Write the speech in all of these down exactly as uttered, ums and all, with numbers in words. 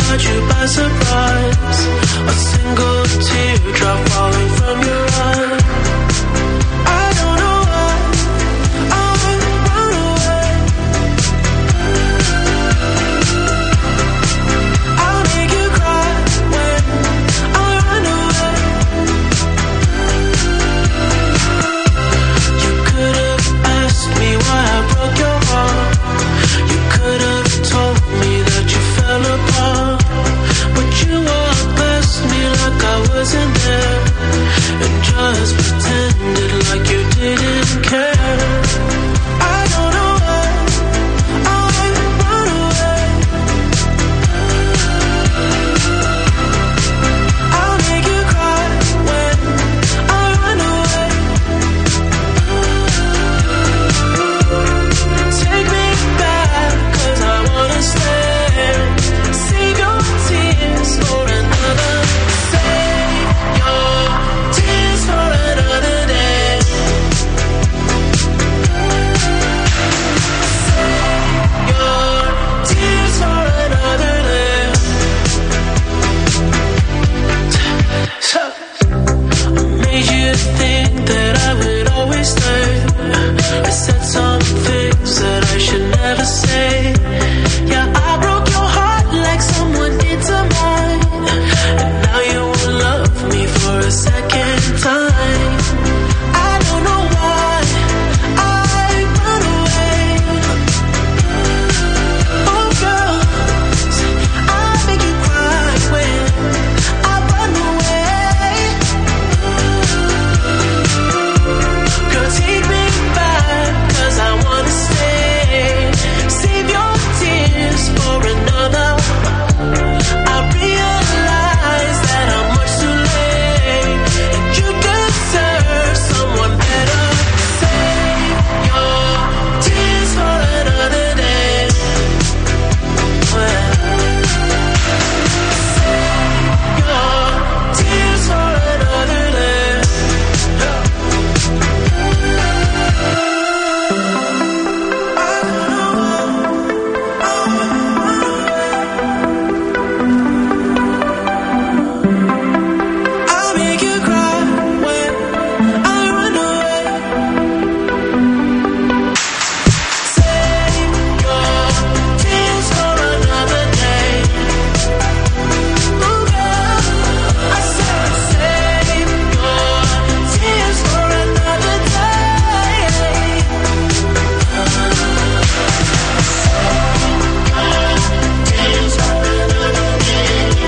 caught you by surprise. A single teardrop falling from your eye. I don't know why I run away. I'll make you cry when I run away. You could have asked me why I broke your heart. You could have told me that you fell apart, but you walked past me like I wasn't there, and just pretended like you didn't care. I don't know why I run away. I'll make you cry when I run away. Take me back, 'cause I wanna stay. Save your tears for another. Save your tears for another day. Save your tears for another day. So I made you think that I would always stay. I said some things that I should never say. Yeah, I broke your heart like someone did to mine, and now you won't love me for a second time. I don't know why I run away. Oh girls, I make you cry when I run away. Girl, take me back, 'cause I wanna stay. Save your tears for another. I realize that I'm much too late, and you deserve someone better. Save your tears for another day. Well, save your tears for another day. I'll make you cry when I run away. Save your tears for another day. Oh girl, I said save your tears for another day. Tears for another day.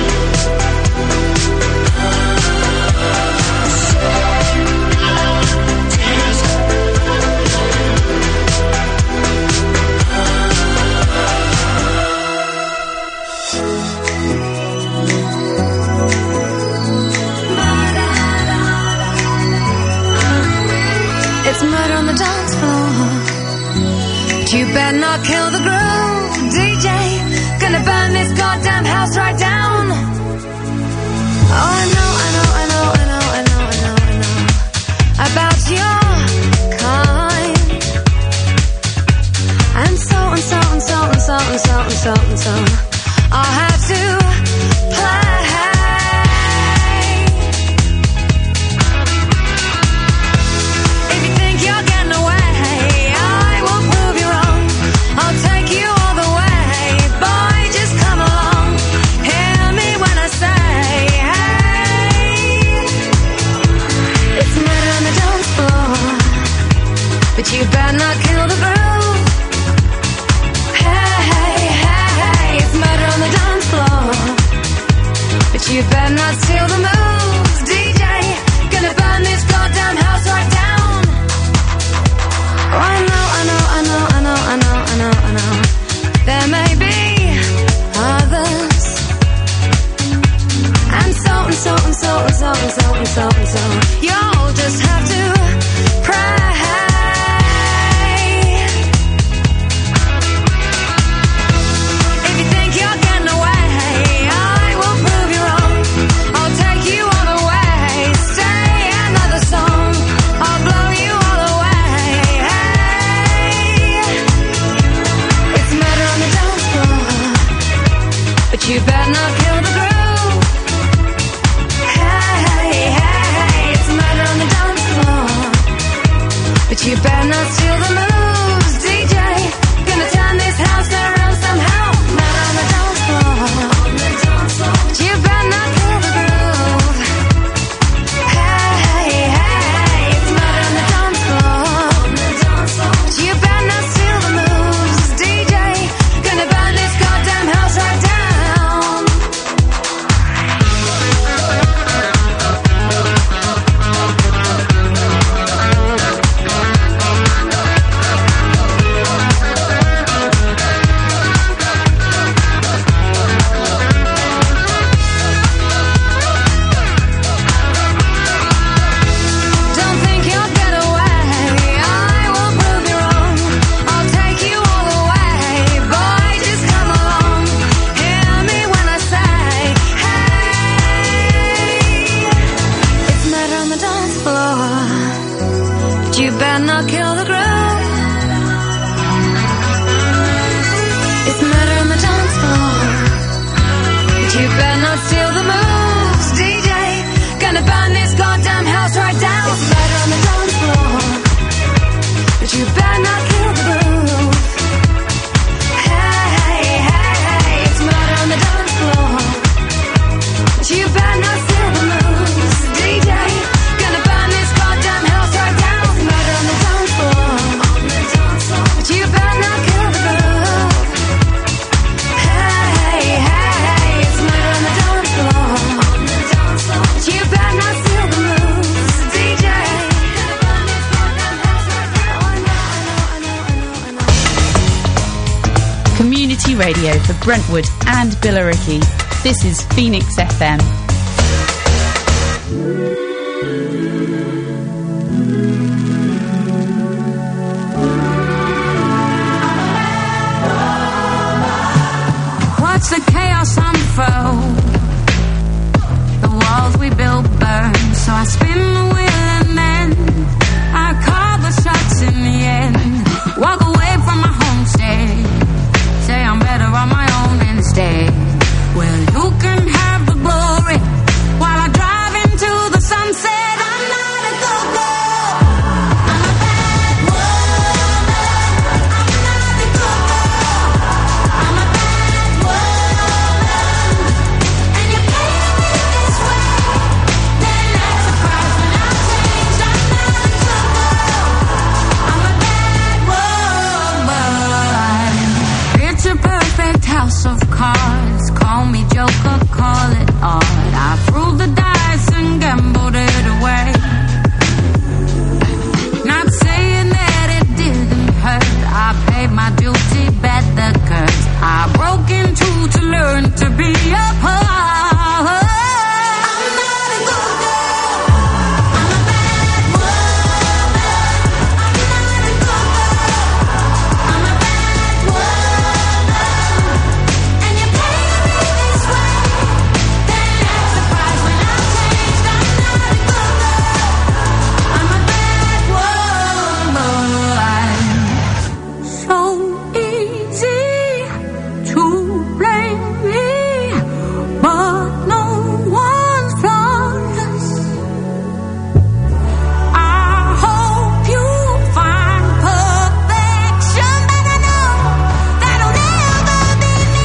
It's murder on the dance floor. But you better not kill the groove, D J. Gonna burn this goddamn house right down. Oh, I know, I know, I know, I know, I know, I know, I know about your kind. And so and so and so and so and so and so and so I'll have to play. If you think you're getting away, I will prove you wrong. I'll take you all the way. Boy, just come along. Hear me when I say, hey. It's murder on the dance floor, but you better not kill the groove. Hey, hey, hey, hey. It's murder on the dance floor. radio for Brentwood and Billericay. This is Phoenix F M. Watch the chaos unfold. The walls we built burn, so I spin the wheel and then I call the shots in the end. Walk away from my homestead, say I'm better on my own instead. Well, you can have the glory while I drive into the sunset. I'm not a go-go. I'm a bad woman. I'm not a go-go. I'm a bad woman. And you pay me this way, then that's a price when I change. I'm not a go-go. I'm a bad woman. It's a perfect house of cards. Call me Joker, call it art. I threw the dice and gambled it away. Not saying that it didn't hurt. I paid my duty, bet the curse. I broke in two to learn to be a part. I'm not a good girl. I'm a bad woman. I'm not a good girl. I'm a bad woman. And you pay me this way, then that's the price when I changed. I'm not a good girl. I'm a bad woman. So easy to blame me, but no one's flawless. I hope you find perfection, but I know that'll never be me.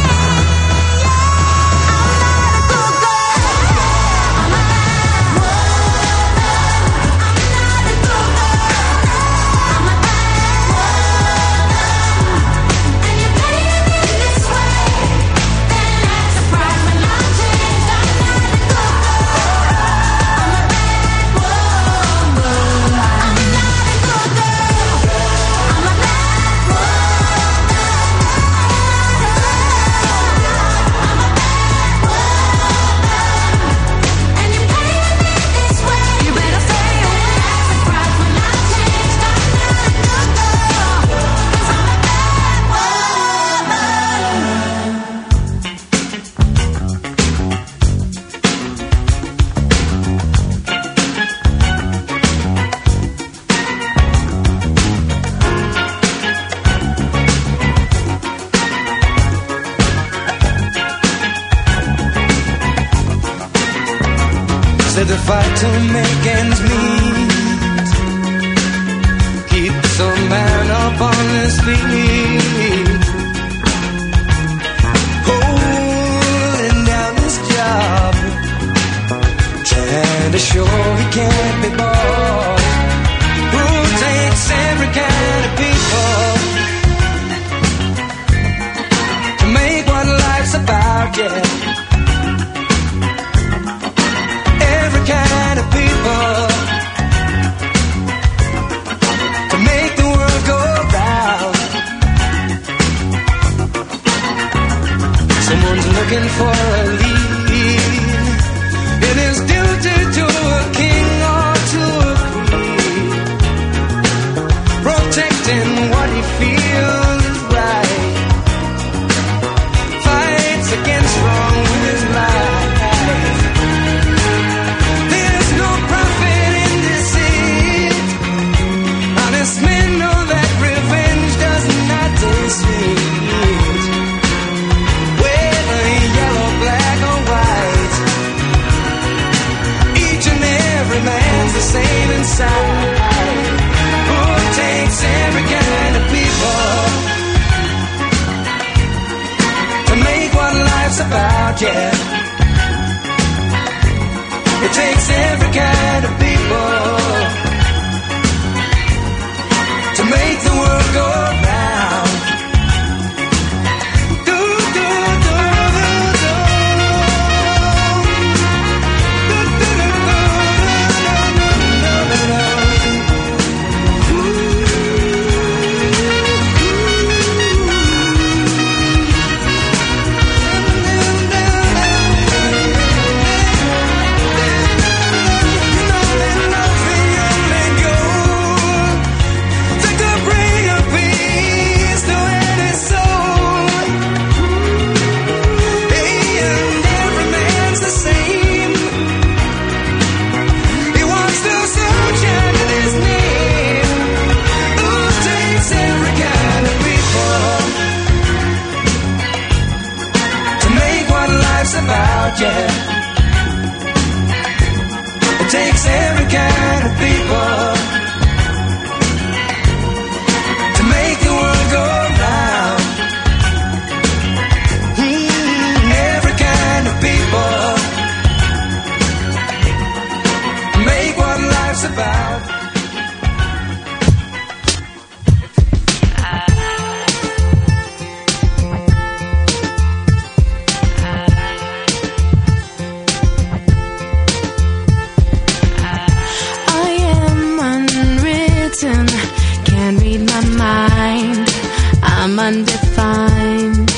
I'm not a good girl. I'm a bad woman. I'm not a good girl. I'm a bad woman. And you pay me this way, then that's the price when I changed. I'm not a good girl. I'm a bad woman. I'm not a good girl. I'm a bad woman. I'm a bad woman. And you pay me this way, you better stay away. That's the price when I changed. I'm not a good girl, 'cause I'm a bad Said the fight to make ends meet keeps a man up on his feet, holding down his job, trying to show he can't be bought. Who takes every kind of people to make what life's about, yeah. Every kind of people to make the world go round. Someone's looking for a lead. It is duty to a king or to a queen, protecting what he feels is right, fights against wrong with his life. There's no profit in deceit. Honest men know that revenge does not taste sweet. Whether yellow, black or white, each and every man's the same inside. Who takes every kind of people to make what life's about, yeah. It takes every kind of people to make the world go round. Do, do, do, do, do. Do, do, do, do, do, do, do, do. Ooh. yeah. It takes every kind of people to make the world go round. Mm, every kind of people make what life's about. Can't read my mind, I'm undefined.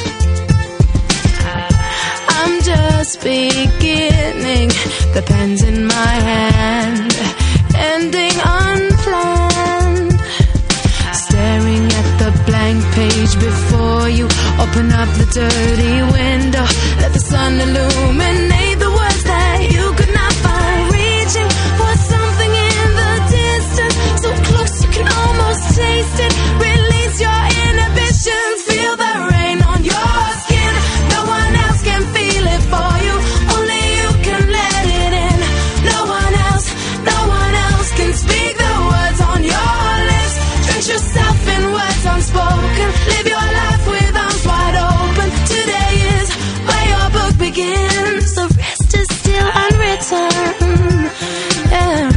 I'm just beginning, the pen's in my hand, ending unplanned. Staring at the blank page before you, open up the dirty window, let the sun illuminate the words that you could not find. Reaching for something in the distance, so close you can almost taste it. Release your inhibitions, feel the rain on your skin. No one else can feel it for you, only you can let it in. No one else, no one else can speak the words on your lips. Drench yourself in words unspoken, live your life with arms wide open. Today is where your book begins, the rest is still unwritten. Yeah.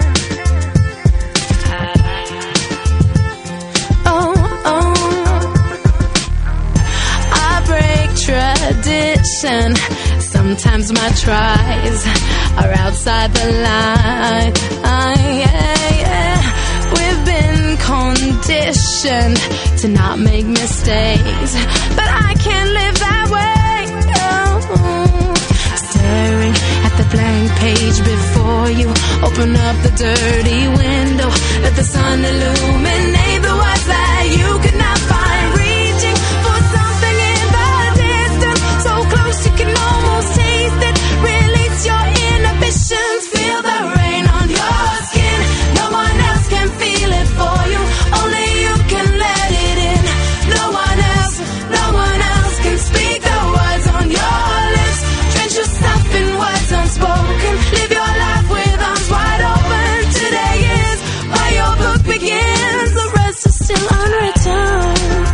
Tradition. Sometimes my tries are outside the line. Yeah, yeah. We've been conditioned to not make mistakes, but I can't live that way. Oh. Staring at the blank page before you, open up the dirty window, let the sun illuminate the words that you could not find. Reaching for something in the distance, so close you can almost taste it. Release your inhibitions, feel the rain on your skin. No one else can feel it for you, only you can let it in. No one else, no one else can speak the words on your lips. Drench yourself in words unspoken, live your life with arms wide open. Today is where your book begins, the rest is still unwritten.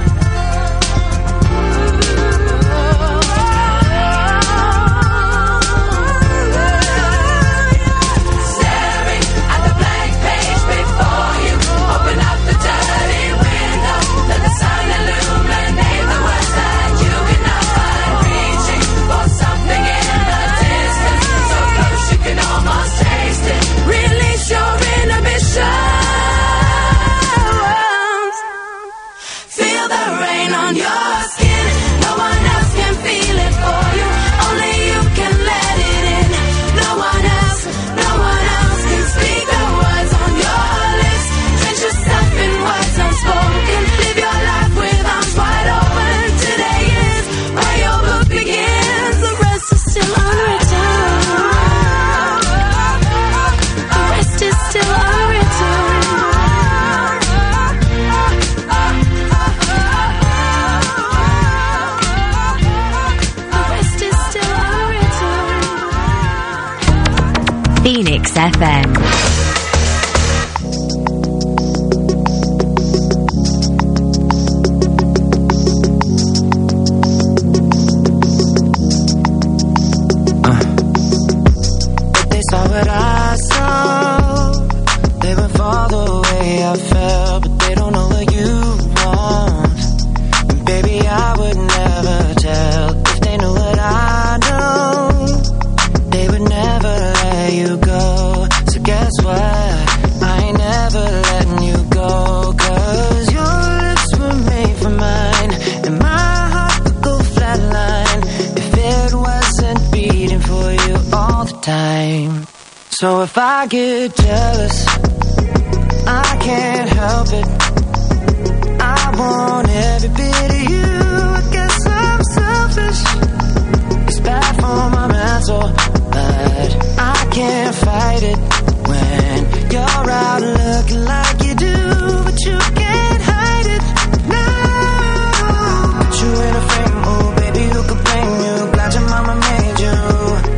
Phoenix F M. So if I get jealous, I can't help it. I want every bit of you. I guess I'm selfish. It's bad for my mental, but I can't fight it when you're out looking like you do, but you can't hide it. No, put you in a frame, oh baby, who could blame you? Glad your mama made you.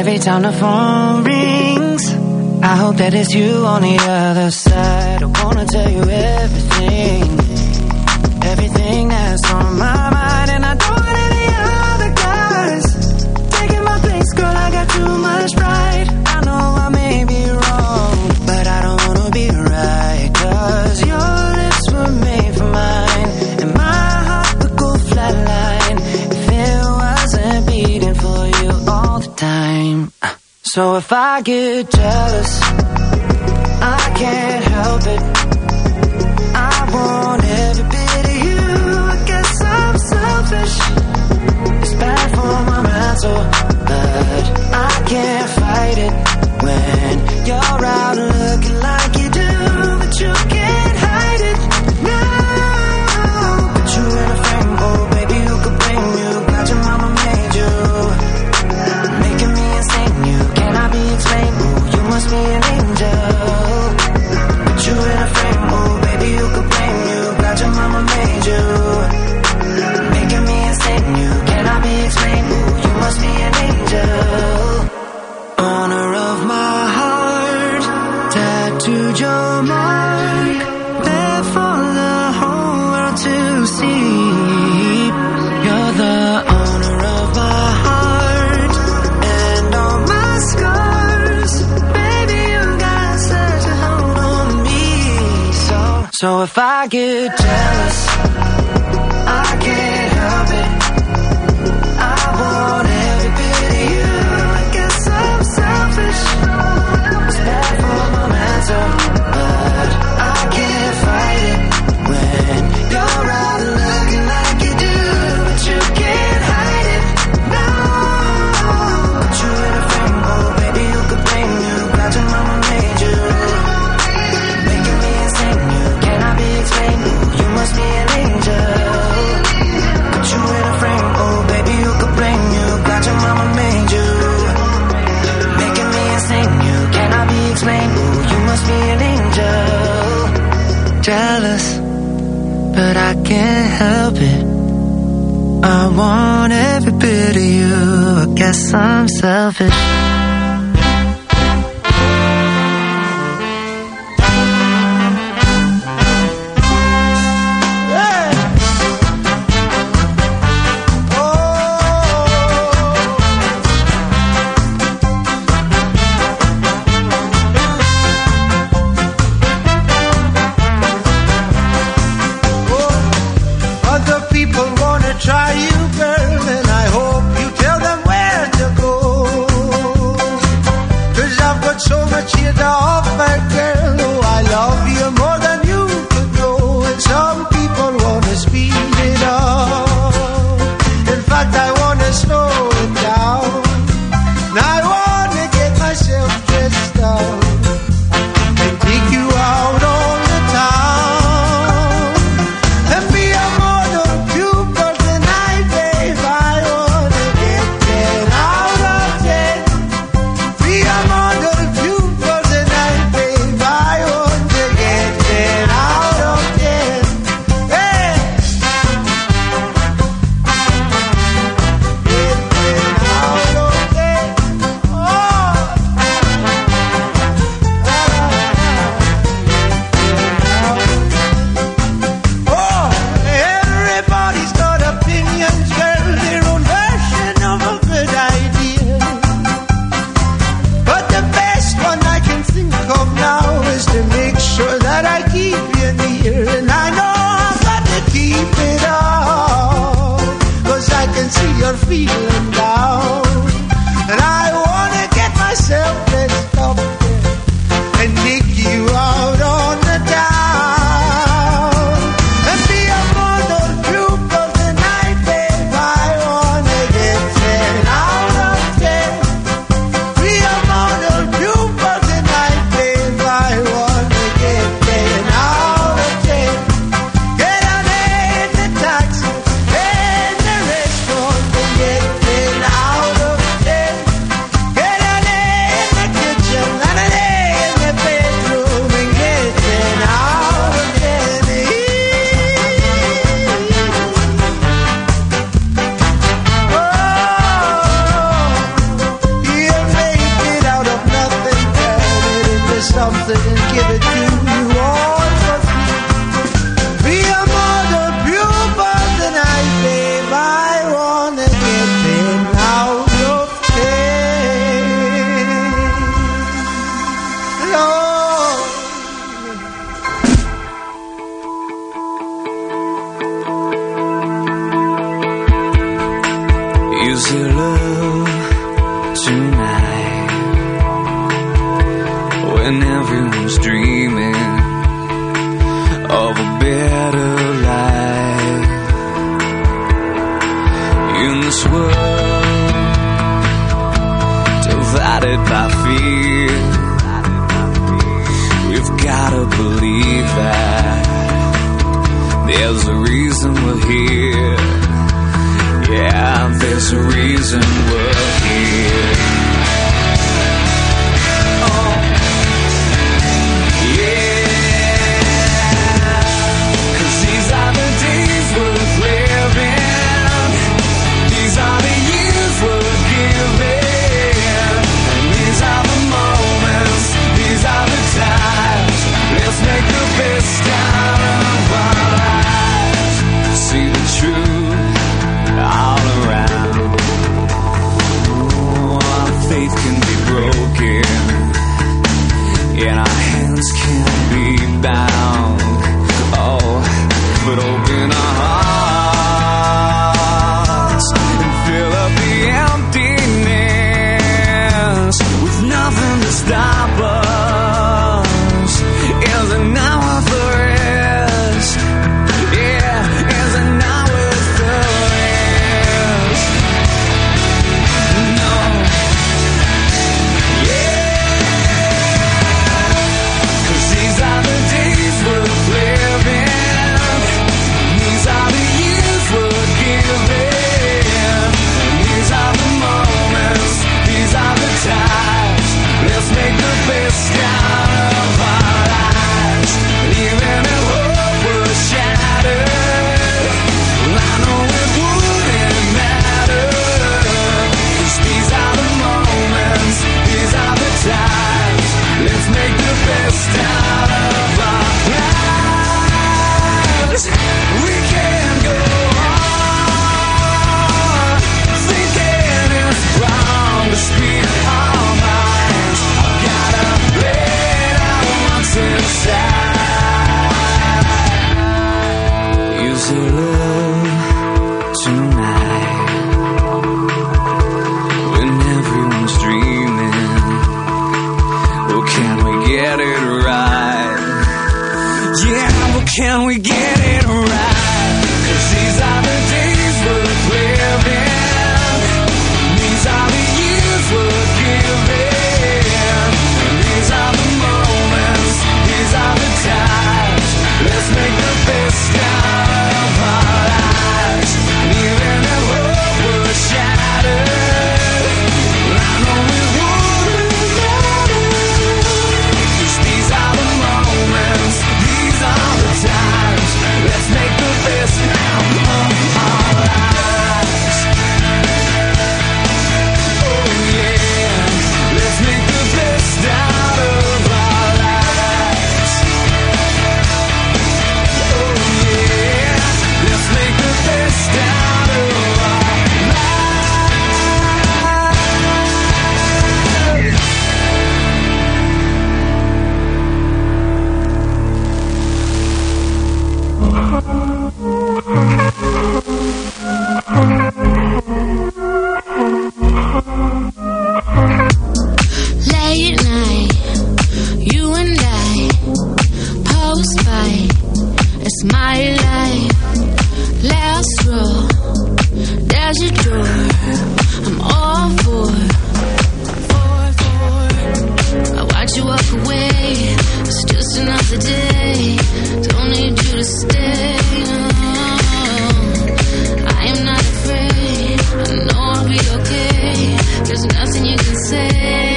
every time the phone rings, I hope that it's you on the other side. I wanna tell you everything, everything that's on my mind. And I don't want any other guys taking my place, girl, I got too much pride. I know I may be wrong, but I don't wanna be right. Cause your lips were made for mine, and my heart could go flatline if it wasn't beating for you all the time. So if I get jealous, I can't help it. I want every bit of you. I guess I'm selfish. It's bad for my mental, but I can't fight it when you're out looking like you do. But you can't hide it now. Put you in a frame, oh baby, who could blame you? Glad your mama made you, making me insane. You cannot be explained. Ooh, you must be an angel. Put you in a frame, oh baby, who could blame you? Glad your mama made you, making me insane. You cannot be explained. Ooh, you must be an angel. Honor of my heart, tattooed your mark, there for the whole world to see. You're the owner of my heart and all my scars. Baby, you got such a hold on me. So, so if I get jealous, I can't help it. I want every bit of you. I guess I'm selfish. It's bad for my mental, but I can't fight it when you're out looking like you do. But you can't hide it now. Put you in a frame, oh baby, who could blame you? Glad your mama made you, making me insane. You cannot be explained. Ooh, you must be an angel. Put you in a frame, oh baby, who could blame you? Glad your mama made you, making me insane. You cannot be explained. Ooh, you must be an angel. Jealous, but I can't help it. I want every bit of you. I guess I'm selfish. Other people wanna try you, girl, and I hope you tell them where to go. 'Cause I've got so much here to offer, girl. Oh, I love you more than you could know. And some people wanna speed it up. In fact, I wanna slow it down. And I wanna get myself dressed up and take you out on the town and be a model Cupid the night Use your love tonight when everyone's dreaming of a better life. In this world divided by fear, we've gotta believe that there's a reason we're here. Yeah, there's a reason we're here. Oh, yeah. 'Cause these are the days worth living. These are the years worth giving. These are the moments. These are the times. Let's make the best out of our lives. See the truth all around. Oh, our faith can be broken, and our hands can be bound. Oh, but open our hearts and fill up the emptiness with nothing to stop us. Is it now worth the rest? Yeah, is it now worth the rest? No. Yeah. 'Cause these are the days worth living. These are the years worth giving. These are the moments. These are the times. Let's make the best out of our lives. Even if hope was shattered, I know it wouldn't matter. 'Cause these are the moments, these are the times. Let's make the best out of our lives. We can go on, thinking it's wrong to speak our minds. I've gotta let out what's inside. Use your love tonight when everyone's dreaming. Well, can we get it right? Yeah, well, can we get it right? 'Cause these are the days worth living. These are the years worth giving. These are the moments. These are the times. Let's make the best out of our lives. Even if hope was shattered, I know it wouldn't matter. 'Cause these are the moments. These are the times. Let's make the best out of our lives. Oh yeah, let's make the best out of our lives. Oh yeah, let's make the best out of our lives. Late night, you and I, post fight, it's my life. Last row, there's your door. I'm all for, for, for. I watch you walk away. It's just another day. Don't need you to stay. No. I am not afraid. I know I'll be okay. There's nothing you can say.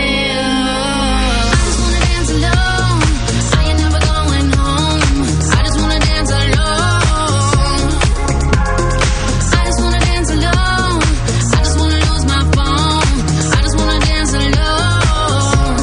I just wanna dance alone. I ain't never going home. I just wanna dance alone. I just wanna dance alone. I just wanna lose my phone. I just wanna dance alone.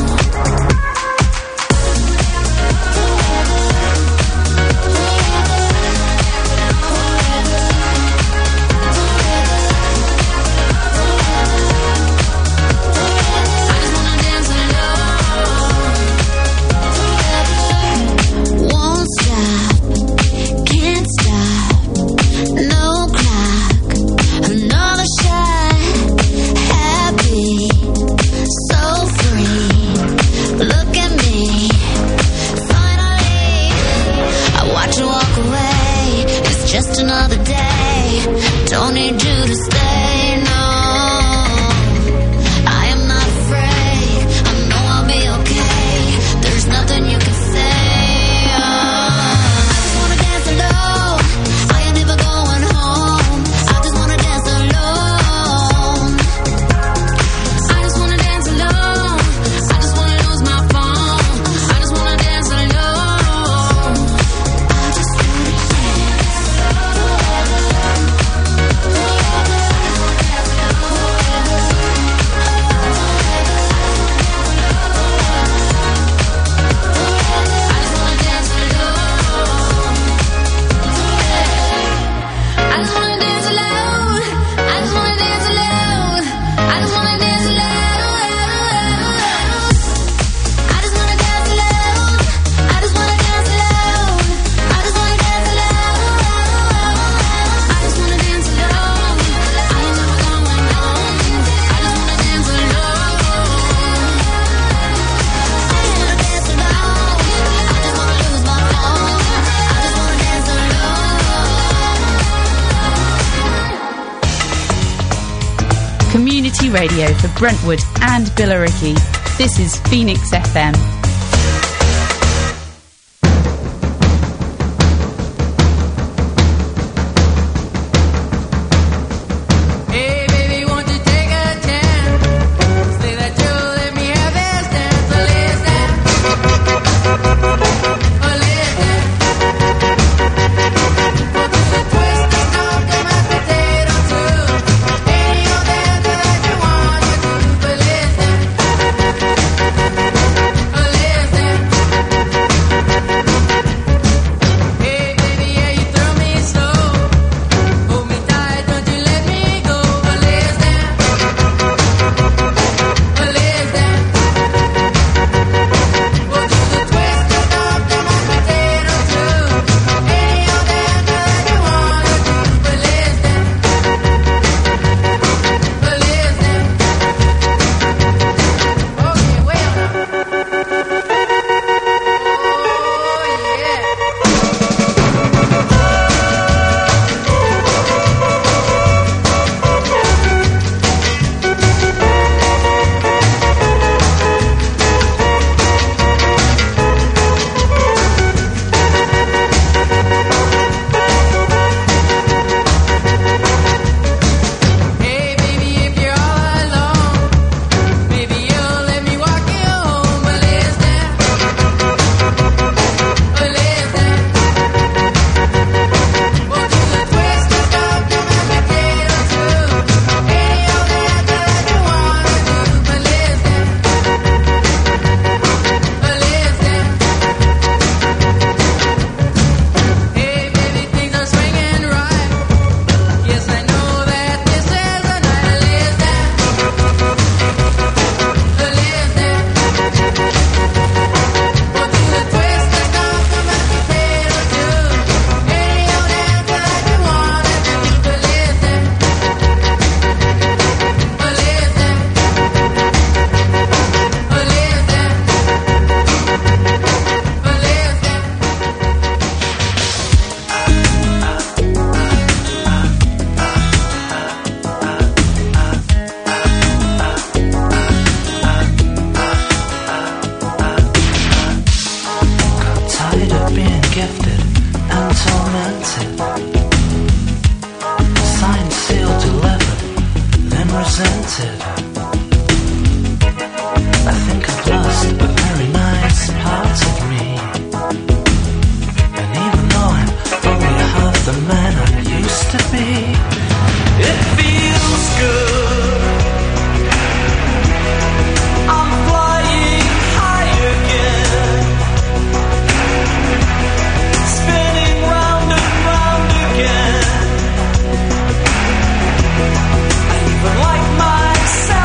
just another day. Don't need you to stay, no. I am not afraid. I know I'll be okay. There's nothing you can say. Oh. I just wanna dance alone. I ain't never going home. I just wanna dance alone. I just wanna dance alone. I just wanna lose my phone. I just wanna dance alone. I just wanna dance Community radio for Brentwood and Billericay. This is Phoenix F M. Hey baby, won't you take a chance? Say that you'll let me have this dance. Well, let's dance. Well, let's dance. We'll do the twist and stomp the mashed potato too. Any old dance that you want to do. But let's dance. Well, let's dance. Hey baby, yeah, you throw me slow. Hold me tight, don't you let me go. Well, let's dance. Well, let's dance. We'll do the twist and stomp the mashed potato too. Any old dance that you want to do. But let's dance. Well, let's dance. Okay, wait on now. Hey baby, if you're all alone, maybe you'll let me walk you home. Well, let's dance. Well, let's dance. We'll do the twist and stomp the mashed potato too. Any old dance that you want to do. But let's dance. Well, let's dance. Hey baby, things are swinging right. Yes, I know that this is the night. Let's dance. Well, let's dance. We'll do the twist and stomp the mashed potato too. Any old dance that you want to do. But let's dance. Well, let's dance. Well, let's dance. Well, let's dance. Tired of being gifted and tormented. Signed, sealed, delivered, then resented. I think I've lost a very nice part of me. And even though I'm only half the man I used to be, it feels good. I'm flying high again. Spinning round and round again. I even like myself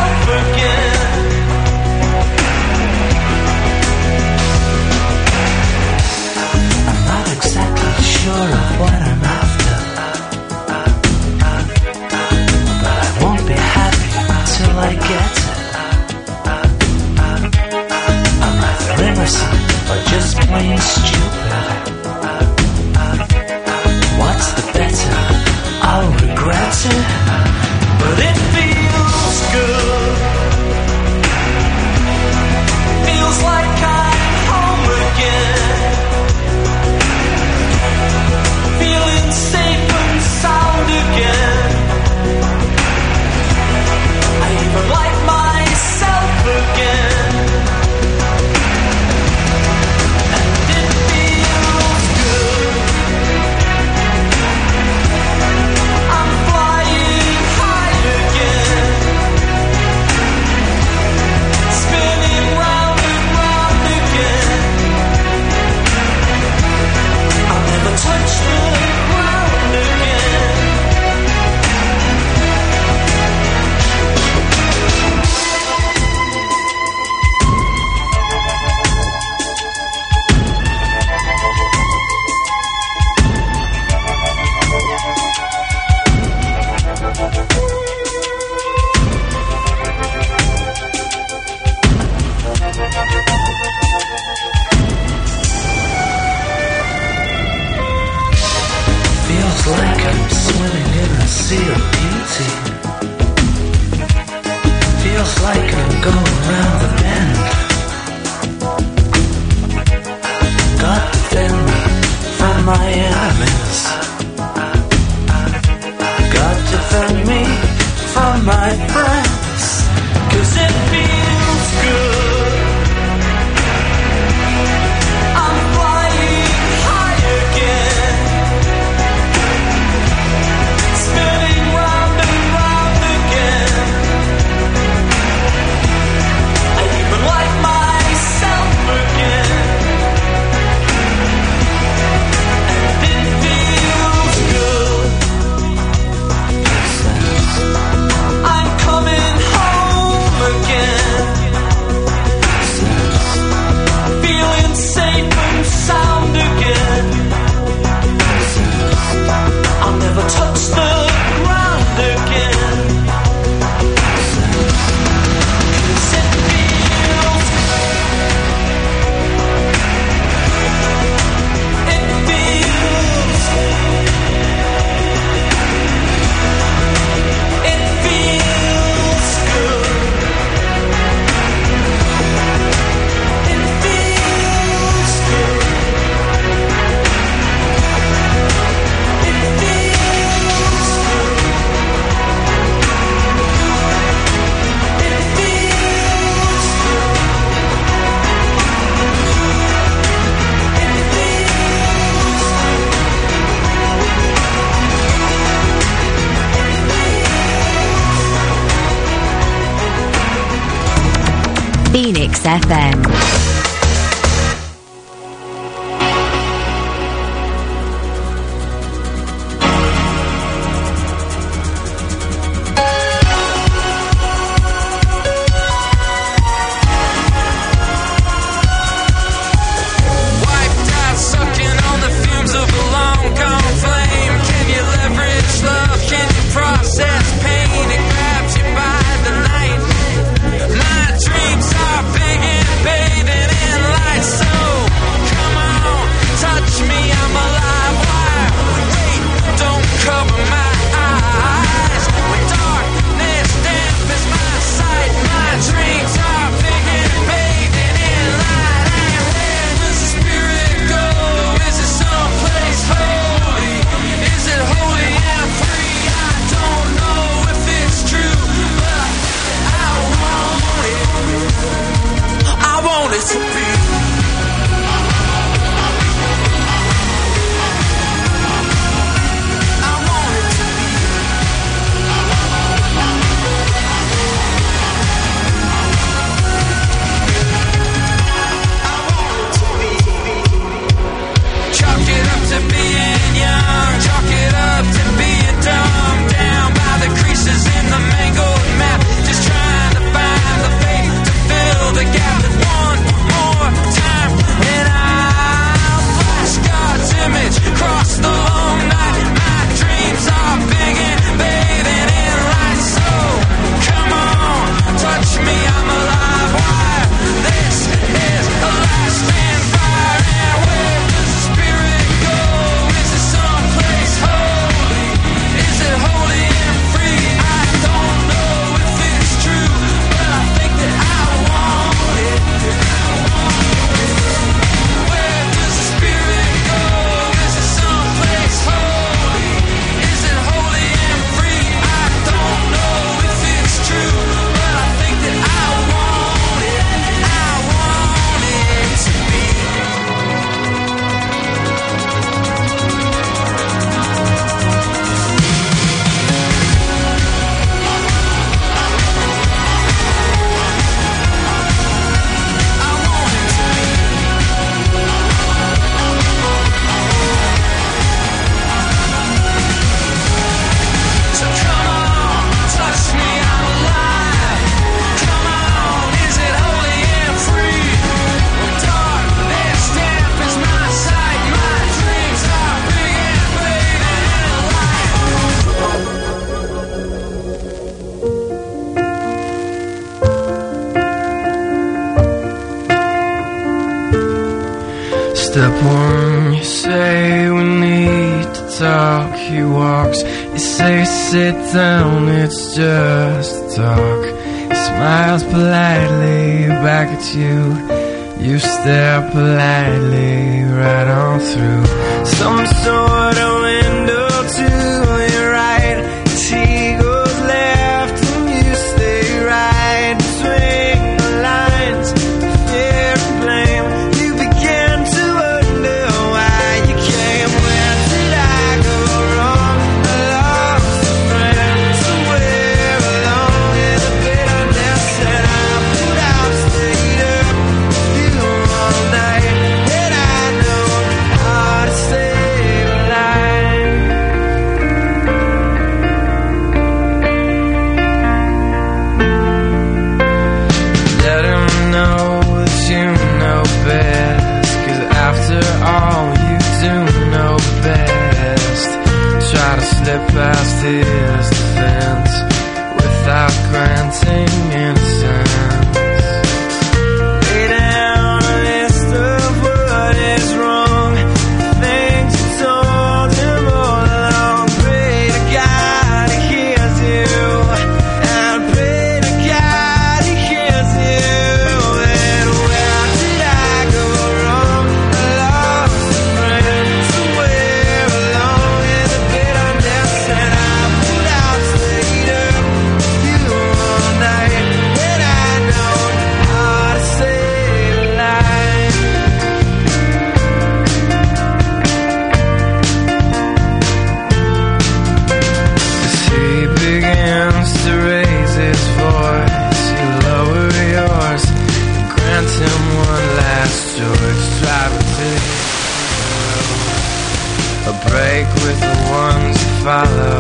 Feels like I'm swimming in a sea of beauty. Feels like I'm going round the bend. Got to fend from my enemies. Got to fend me from my friends. 'Cause it feels good. I'm flying high again. Spinning round and round again. I even like myself again. And it feels good. I'm coming home again. Feeling safe and sound again. I'll never touch the ground again. 'Cause it feels It feels It feels good. It feels good. It feels good. It feels Phoenix F M. Wiped out, sucking on the fumes of a long gone flame. Can you leverage love? Can you process pain? It grabs you by the night. My dreams are big and bathing in light. So come on, touch me, I'm alive. Why? Wait, don't cover my eyes. When darkness dampens my sight, my dreams are big and bathing in light. And where does the spirit go? Is it someplace holy? Is it holy and free? I don't know if it's true, but I want it. I want it to be. I want it to be. I want it to be. Chalk it up to being young. Chalk it up to being dumb. Down by the creases in the mangled map. Just trying to find the faith to fill the gap. One more time and I'll flash God's image across the long night. My dreams are big and bathing in light. So come on, touch me, I'm alive. Why? This is the last stand fire. And where does the spirit go? Is it someplace holy? Is it holy and free? I don't know if it's true, but I think that I want it. Where does the spirit go? Is it someplace holy? Is it holy and free? I don't know if it's true, but I think that I want it. I want it to be. I want it to be. So come on, touch me, I'm alive. Come on, is it holy and free? When darkness dampens my sight, my dreams are big and bathing in light. Step one, you say we need to talk, he walks. You say sit down, it's just talk. He smiles politely back at you. You stare politely right on through some sort of window to your right. As he goes left and you stay right between the lines of fear and blame. You begin to wonder why you came. Where did I go wrong? I lost a friend somewhere along in the bitterness that I put out, stayed up you all night, and I know how to save a life. Let him know that you know best, 'cause after all you do know best. Try to slip past his defense without granting innocence. Lay down a list of what is wrong, things you told him all along. Pray to God he hears you, and pray to God he hears you. And where did I go wrong? I lost a friend somewhere along in the bitterness, and I put out, stayed up you all night, and I know how to save a life. As he begins to raise his voice, you lower yours and grant him one last George. Try to take a break with the ones you follow.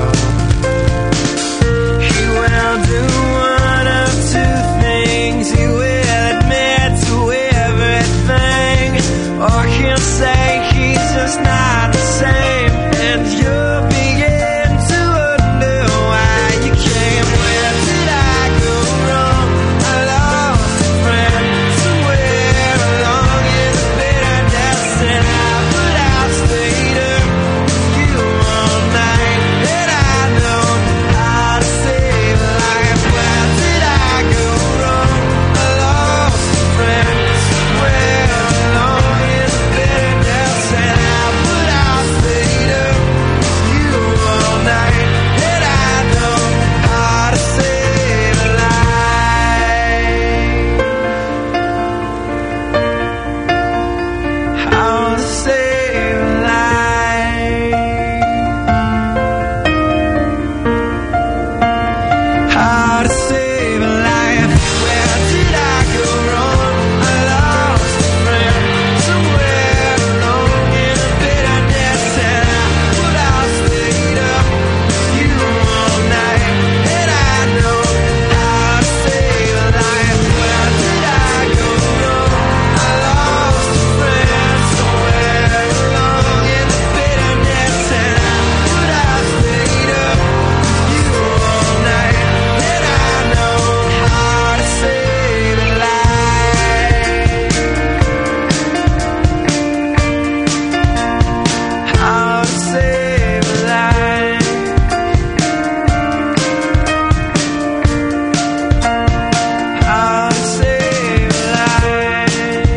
He will do one of two things. He will admit to everything, or he'll say he's just not the same. And you'll begin to wonder why you came. Where did I go wrong? I lost a friend somewhere along in the bitterness, and I put out, stayed up you all night, and I know how to save a life. Where did I go wrong? I lost a friend somewhere along in the bitterness, and I put out, stayed up you all night, and I know how to save a life. How to save a life. How to save a life. Where did I go wrong? I lost a friend somewhere along in the bitterness, and I put out, stayed up you all night, and I know how to save a life. Where did I go wrong? I lost a friend somewhere along in the bitterness, and I put out, stayed up you all night, and I know how to save a life. How to save a life. How to save a life.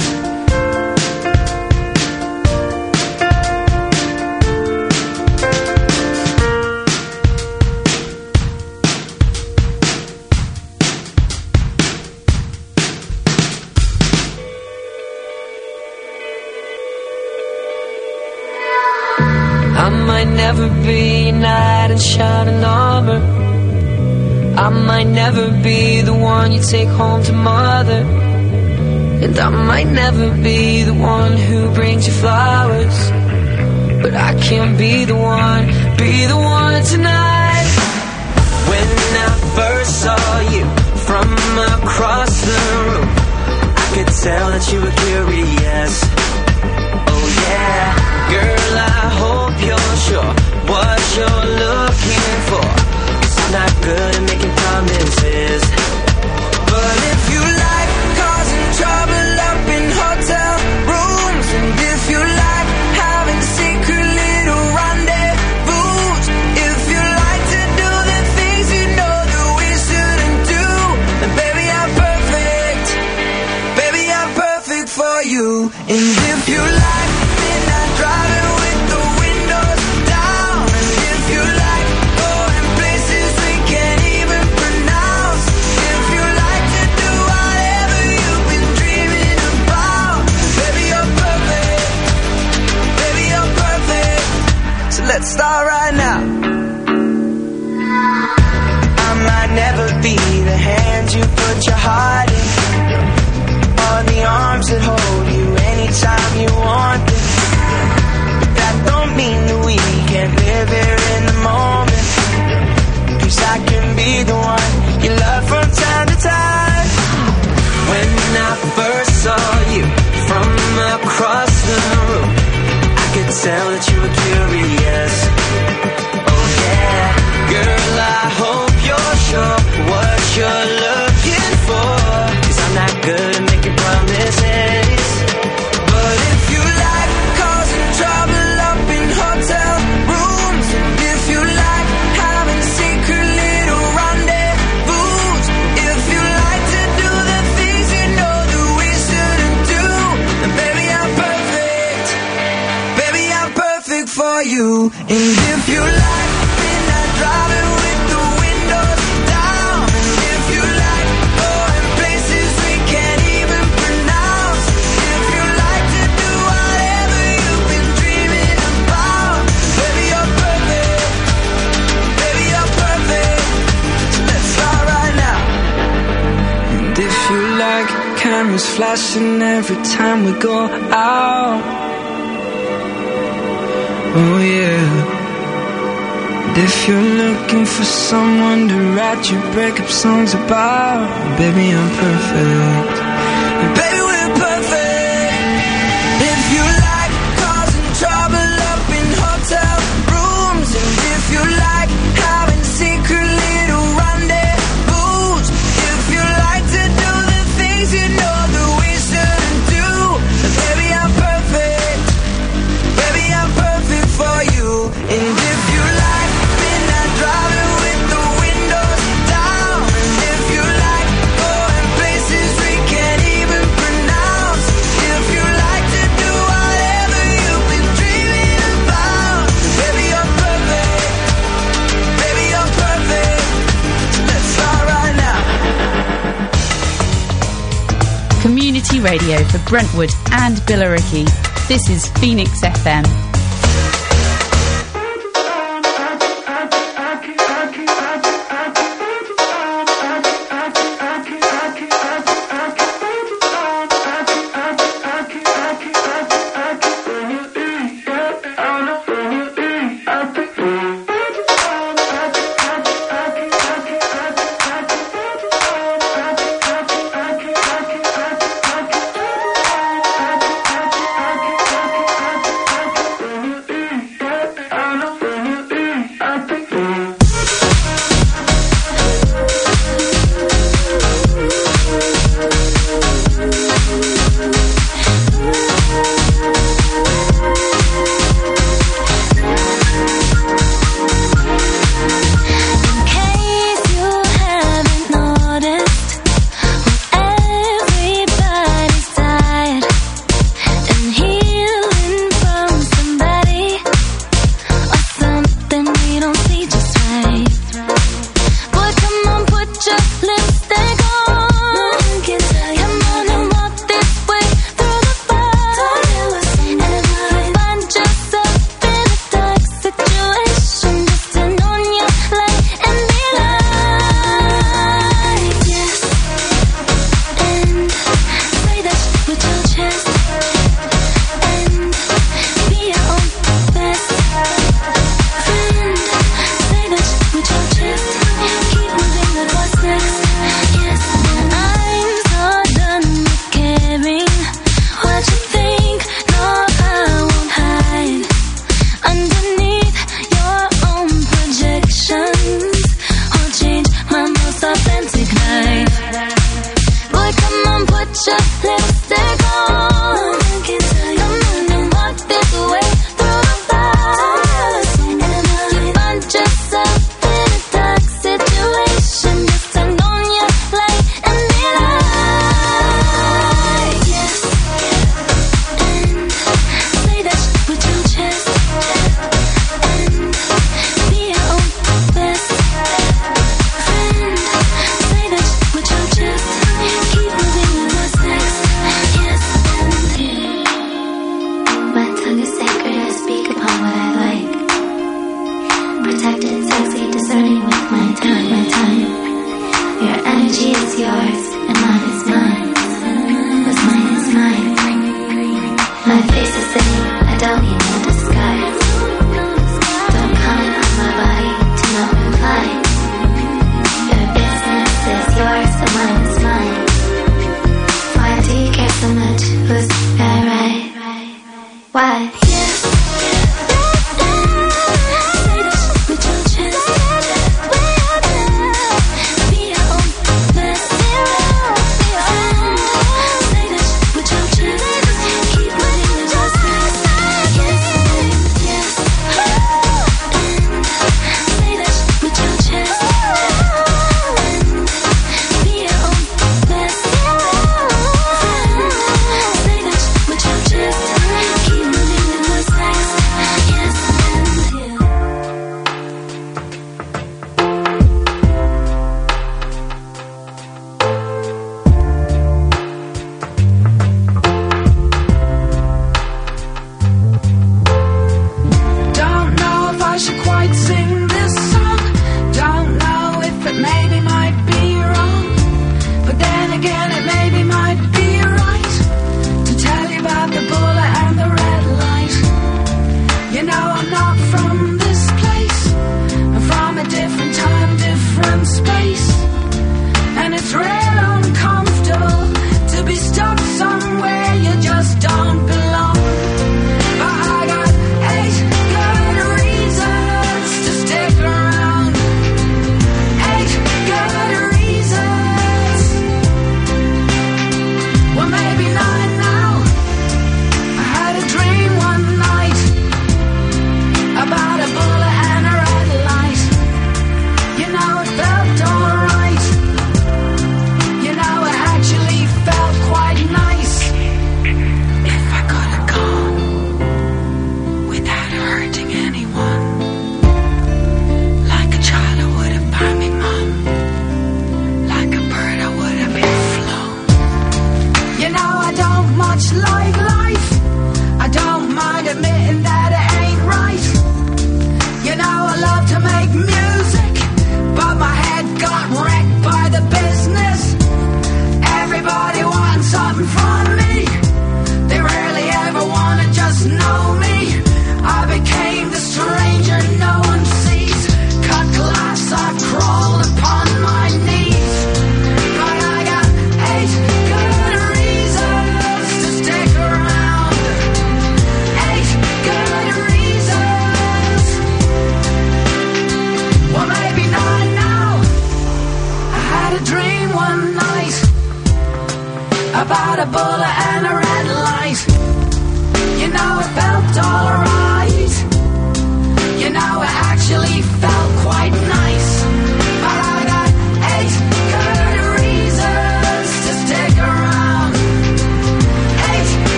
I might never be a knight in shining armor. I might never be the one you take home to mother. And I might never be the one who brings you flowers. But I can be the one, be the one tonight. When I first saw you from across the room, I could tell that you were curious. Oh yeah, girl, I hope you're sure what you're looking for. 'Cause I'm not good at making promises. But if you like causing trouble up in hotel rooms, and if you like having secret little rendezvous, Let's start right now. I might never be the hand you put your heart in, or the arms that hold you anytime you want them. But that don't mean that we can't live here in the moment. 'Cause I can be the one you love from time to time. When I first saw you from across the room, I could tell that you were curious. Oh yeah, girl, I hope you're sure what you're looking for. 'Cause I'm not good at making promises. But if you like causing trouble up in hotel rooms, and if you like having secret little rendezvous, if you like to do the things you know that we shouldn't do, then baby I'm perfect. Baby I'm perfect for you. And if you like midnight driving with the windows down, and if you like going places we can't even pronounce, if you like to do whatever you've been dreaming about, baby you're perfect. Baby you're perfect. So let's start right now. And if you like cameras flashing every time we go out, oh yeah. And if you're looking for someone to write your breakup songs about, baby I'm perfect. And baby we're perfect. If you like causing trouble up in hotel rooms, and if you like having secret little rendezvous, if you like to do the things you know that we shouldn't do, then baby I'm perfect. Baby I'm perfect for you. And if you like midnight driving with the windows down, and if you like going places we can't even pronounce, if you like to do whatever you've been dreaming about, baby you're perfect. Baby you're perfect. So let's start right now. Community radio for Brentwood and Billericay. This is Phoenix F M. starting with my time, my time. Your energy is yours, and mine is mine. What's mine is mine. My face is saying, I don't need no disguise. Don't comment on my body to not reply. Your business is yours, and mine is mine. Why do you care so much? Who's that right? Why?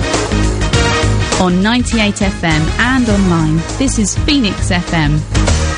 On ninety-eight F M and online, this is Phoenix F M.